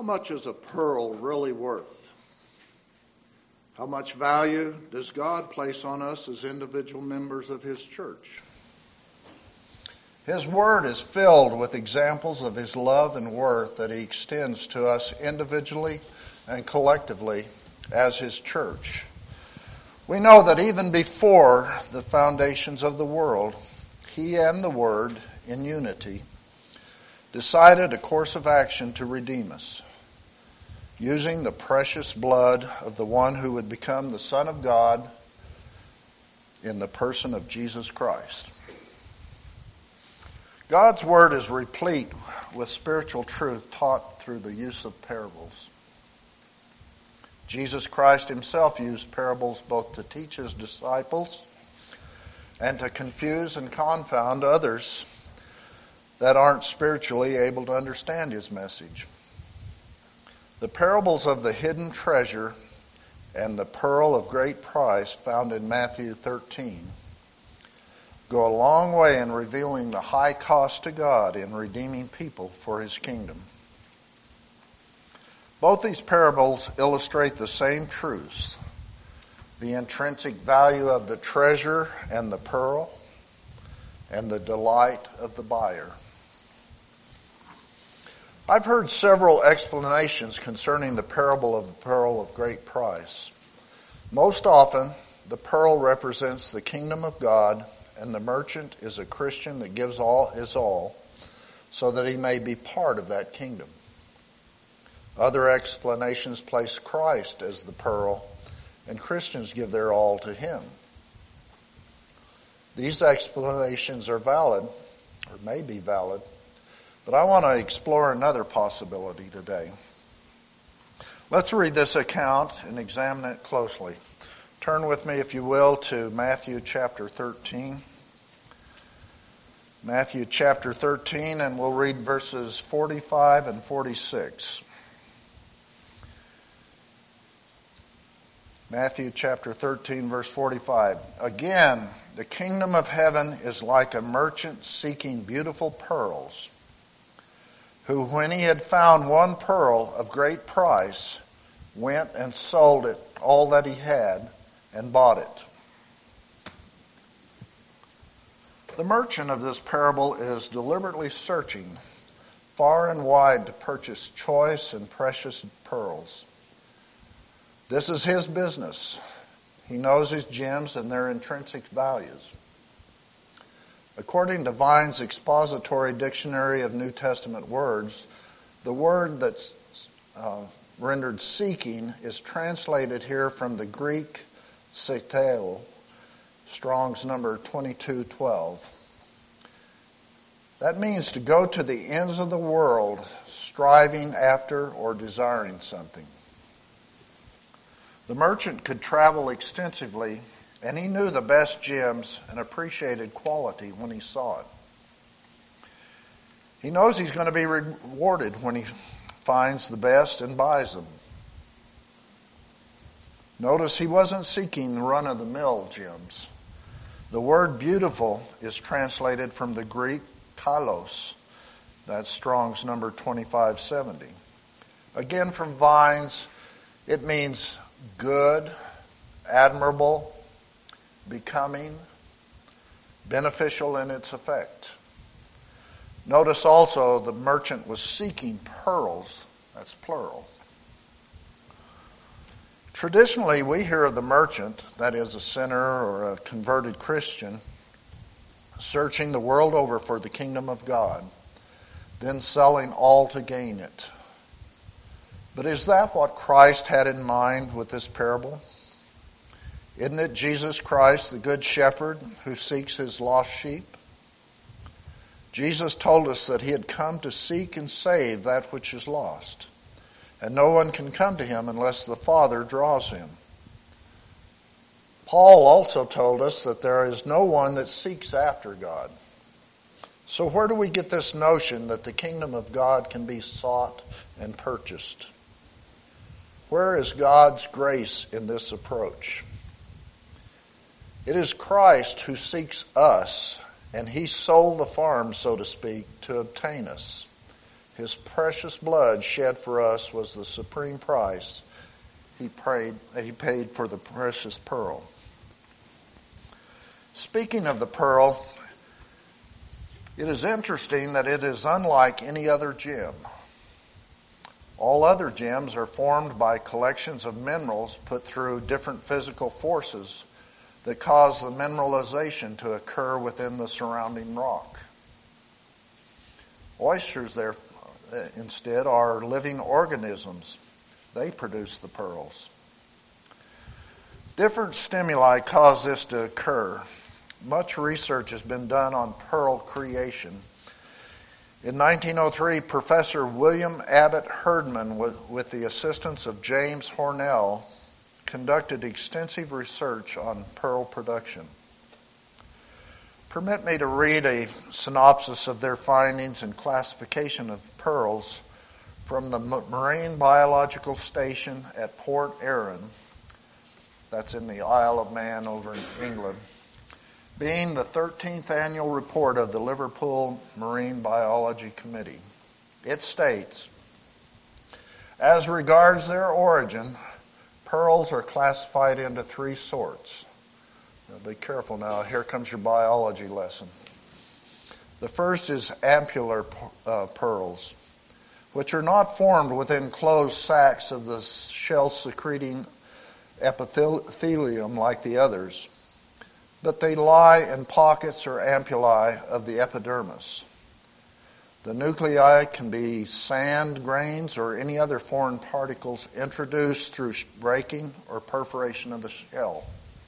How much is a pearl really worth? How much value does God place on us as individual members of His church? His Word is filled with examples of His love and worth that He extends to us individually and collectively as His church. We know that even before the foundations of the world, He and the Word, in unity, decided a course of action to redeem us, using the precious blood of the one who would become the Son of God in the person of Jesus Christ. God's Word is replete with spiritual truth taught through the use of parables. Jesus Christ Himself used parables both to teach His disciples and to confuse and confound others that aren't spiritually able to understand His message. The parables of the hidden treasure and the pearl of great price found in Matthew 13 go a long way in revealing the high cost to God in redeeming people for His kingdom. Both these parables illustrate the same truths: the intrinsic value of the treasure and the pearl, and the delight of the buyer. I've heard several explanations concerning the parable of the pearl of great price. Most often, the pearl represents the kingdom of God, and the merchant is a Christian that gives all his all so that he may be part of that kingdom. Other explanations place Christ as the pearl, and Christians give their all to Him. These explanations are valid, or may be valid, but I want to explore another possibility today. Let's read this account and examine it closely. Turn with me, if you will, to Matthew chapter 13. Matthew chapter 13, and we'll read verses 45 and 46. Matthew chapter 13, verse 45. Again, the kingdom of heaven is like a merchant seeking beautiful pearls, who, when he had found one pearl of great price, went and sold it, all that he had, and bought it. The merchant of this parable is deliberately searching far and wide to purchase choice and precious pearls. This is his business. He knows his gems and their intrinsic values. According to Vine's expository dictionary of New Testament words, the word that's rendered seeking is translated here from the Greek seteo, Strong's number 2212. That means to go to the ends of the world, striving after or desiring something. The merchant could travel extensively, and he knew the best gems and appreciated quality when he saw it. He knows he's going to be rewarded when he finds the best and buys them. Notice he wasn't seeking run-of-the-mill gems. The word beautiful is translated from the Greek kalos. That's Strong's number 2570. Again, from Vine's, it means good, admirable, becoming, beneficial in its effect. Notice also the merchant was seeking pearls. That's plural. Traditionally, we hear of the merchant, that is a sinner or a converted Christian, searching the world over for the kingdom of God, then selling all to gain it. But is that what Christ had in mind with this parable? Isn't it Jesus Christ, the Good Shepherd, who seeks His lost sheep? Jesus told us that He had come to seek and save that which is lost. And no one can come to Him unless the Father draws him. Paul also told us that there is no one that seeks after God. So where do we get this notion that the kingdom of God can be sought and purchased? Where is God's grace in this approach? It is Christ who seeks us, and He sold the farm, so to speak, to obtain us. His precious blood shed for us was the supreme price He paid for the precious pearl. Speaking of the pearl, it is interesting that it is unlike any other gem. All other gems are formed by collections of minerals put through different physical forces that cause the mineralization to occur within the surrounding rock. Oysters, instead, are living organisms. They produce the pearls. Different stimuli cause this to occur. Much research has been done on pearl creation. In 1903, Professor William Abbott Herdman, with the assistance of James Hornell, conducted extensive research on pearl production. Permit me to read a synopsis of their findings and classification of pearls from the Marine Biological Station at Port Erin, that's in the Isle of Man over in England, being the 13th annual report of the Liverpool Marine Biology Committee. It states, as regards their origin, pearls are classified into three sorts. Now be careful now, here comes your biology lesson. The first is ampular pearls, which are not formed within closed sacs of the shell-secreting epithelium like the others, but they lie in pockets or ampullae of the epidermis. The nuclei can be sand grains or any other foreign particles introduced through breaking or perforation of the shell.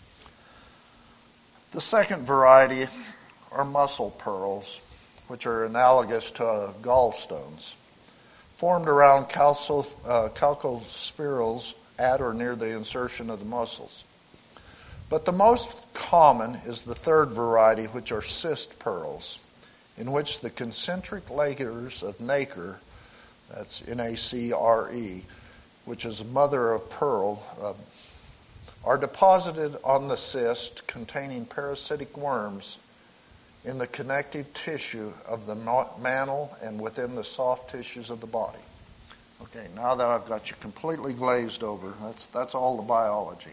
The second variety are muscle pearls, which are analogous to gallstones, formed around calcospherules at or near the insertion of the muscles. But the most common is the third variety, which are cyst pearls, in which the concentric layers of nacre, that's N-A-C-R-E, which is a mother of pearl, are deposited on the cyst containing parasitic worms in the connective tissue of the mantle and within the soft tissues of the body. Okay, now that I've got you completely glazed over, that's all the biology.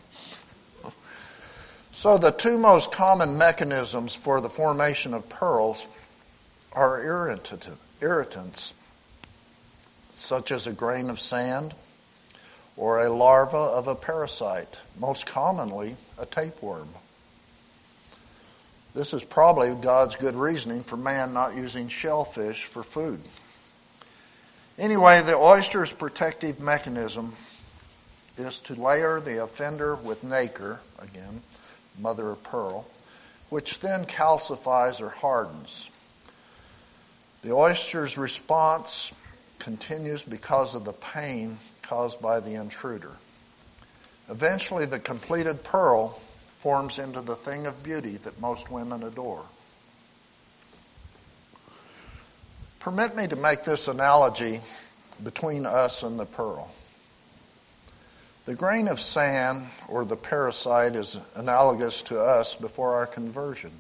So the two most common mechanisms for the formation of pearls are irritants, such as a grain of sand or a larva of a parasite, most commonly a tapeworm. This is probably God's good reasoning for man not using shellfish for food. Anyway, the oyster's protective mechanism is to layer the offender with nacre, again, mother of pearl, which then calcifies or hardens. The oyster's response continues because of the pain caused by the intruder. Eventually, the completed pearl forms into the thing of beauty that most women adore. Permit me to make this analogy between us and the pearl. The grain of sand, or the parasite, is analogous to us before our conversion.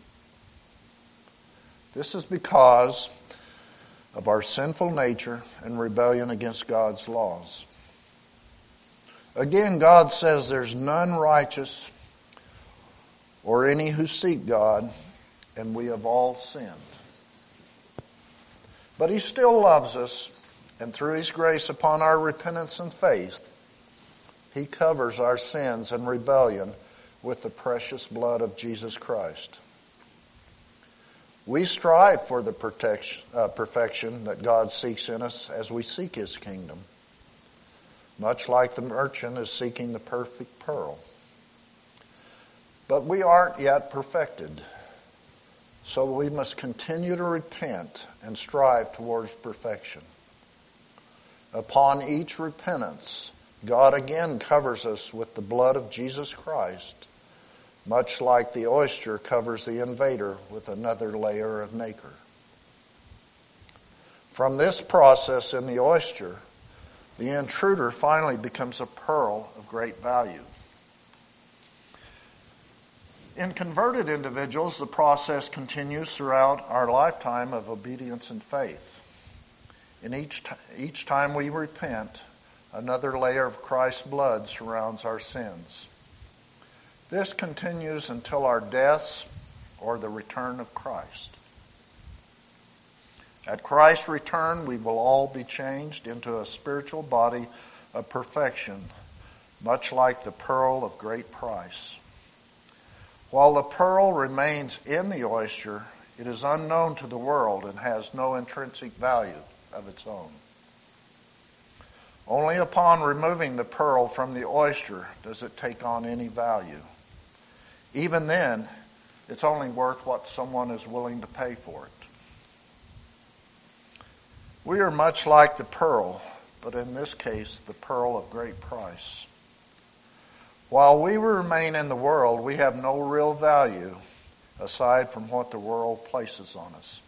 This is because of our sinful nature and rebellion against God's laws. Again, God says there's none righteous or any who seek God, and we have all sinned. But He still loves us, and through His grace upon our repentance and faith, He covers our sins and rebellion with the precious blood of Jesus Christ. We strive for the perfection that God seeks in us as we seek His kingdom, much like the merchant is seeking the perfect pearl. But we aren't yet perfected, so we must continue to repent and strive towards perfection. Upon each repentance, God again covers us with the blood of Jesus Christ, much like the oyster covers the invader with another layer of nacre. From this process in the oyster, the intruder finally becomes a pearl of great value. In converted individuals, the process continues throughout our lifetime of obedience and faith. And each time we repent, another layer of Christ's blood surrounds our sins. This continues until our deaths or the return of Christ. At Christ's return, we will all be changed into a spiritual body of perfection, much like the pearl of great price. While the pearl remains in the oyster, it is unknown to the world and has no intrinsic value of its own. Only upon removing the pearl from the oyster does it take on any value. Even then, it's only worth what someone is willing to pay for it. We are much like the pearl, but in this case, the pearl of great price. While we remain in the world, we have no real value aside from what the world places on us.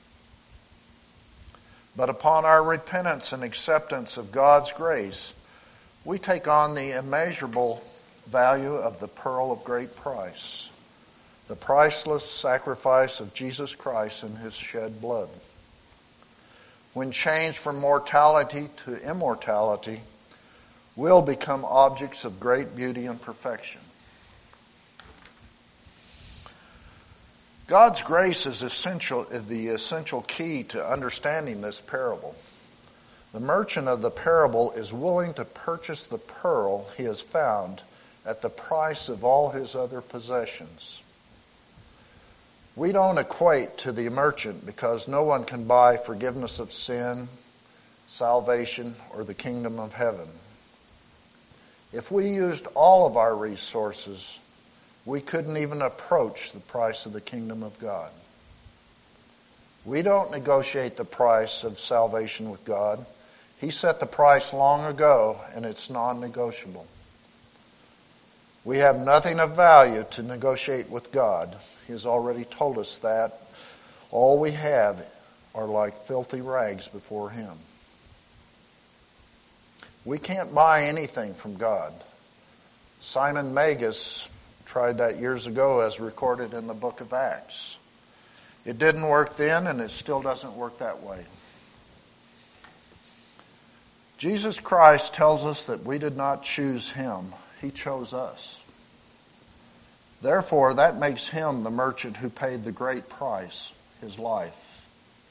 But upon our repentance and acceptance of God's grace, we take on the immeasurable value of the pearl of great price, the priceless sacrifice of Jesus Christ and His shed blood. When changed from mortality to immortality, we'll become objects of great beauty and perfection. God's grace is the essential key to understanding this parable. The merchant of the parable is willing to purchase the pearl he has found at the price of all his other possessions. We don't equate to the merchant because no one can buy forgiveness of sin, salvation, or the kingdom of heaven. If we used all of our resources, we couldn't even approach the price of the kingdom of God. We don't negotiate the price of salvation with God. He set the price long ago, and it's non-negotiable. We have nothing of value to negotiate with God. He has already told us that. All we have are like filthy rags before Him. We can't buy anything from God. Simon Magus tried that years ago as recorded in the book of Acts. It didn't work then, and it still doesn't work that way. Jesus Christ tells us that we did not choose Him. He chose us. Therefore, that makes Him the merchant who paid the great price, His life.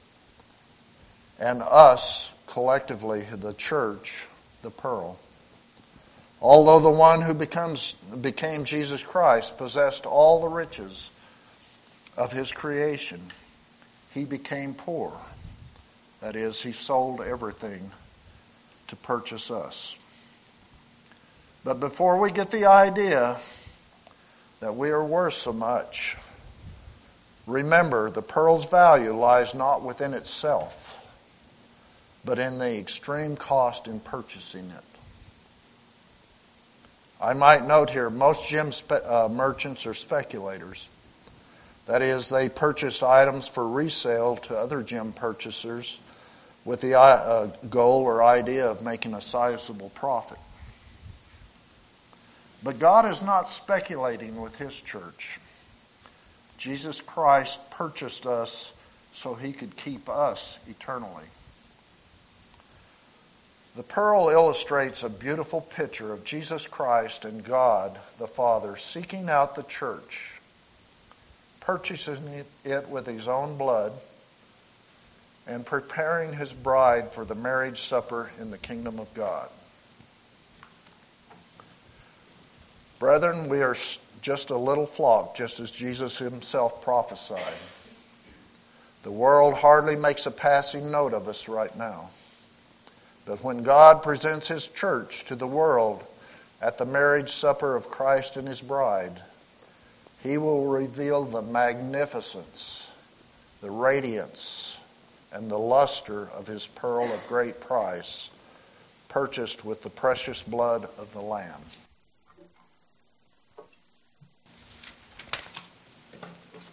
And us, collectively, the church, the pearl. Although the one who became Jesus Christ possessed all the riches of His creation, He became poor. That is, He sold everything to purchase us. But before we get the idea that we are worth so much, remember the pearl's value lies not within itself, but in the extreme cost in purchasing it. I might note here, most gem merchants are speculators. That is, they purchase items for resale to other gem purchasers with the goal or idea of making a sizable profit. But God is not speculating with His church. Jesus Christ purchased us so He could keep us eternally. The pearl illustrates a beautiful picture of Jesus Christ and God the Father seeking out the church, purchasing it with His own blood, and preparing His bride for the marriage supper in the kingdom of God. Brethren, we are just a little flock, just as Jesus Himself prophesied. The world hardly makes a passing note of us right now. But when God presents His church to the world at the marriage supper of Christ and His bride, He will reveal the magnificence, the radiance, and the luster of His pearl of great price, purchased with the precious blood of the Lamb.